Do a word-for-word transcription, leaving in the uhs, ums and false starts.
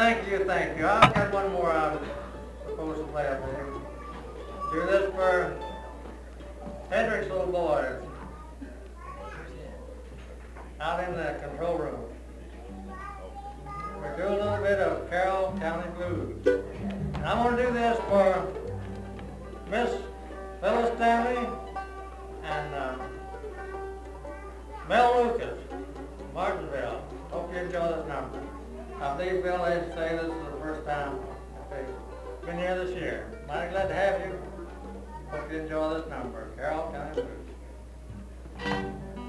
thank you, thank you. I've got one more I was supposed to play for you. Do this for Hendrick's little boys out in the control room. We're doing a little bit of Carroll County Blues. And I'm going to do this for Miss Phyllis Stanley and uh, Mel Lucas, Martinsville. Hope you enjoy this number. I believe Bill had to say this is the first time they've been here this year. Mighty glad to have you. Hope you enjoy this number. Carroll